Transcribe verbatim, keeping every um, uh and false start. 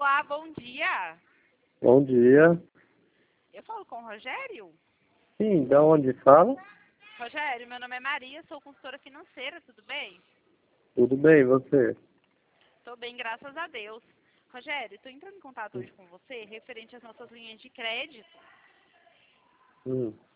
Olá, bom dia. Bom dia. Eu falo com o Rogério? Sim, de onde fala? Rogério, meu nome é Maria, sou consultora financeira, tudo bem? Tudo bem, e você? Estou bem, graças a Deus. Rogério, estou entrando em contato hoje com você referente às nossas linhas de crédito. Hum.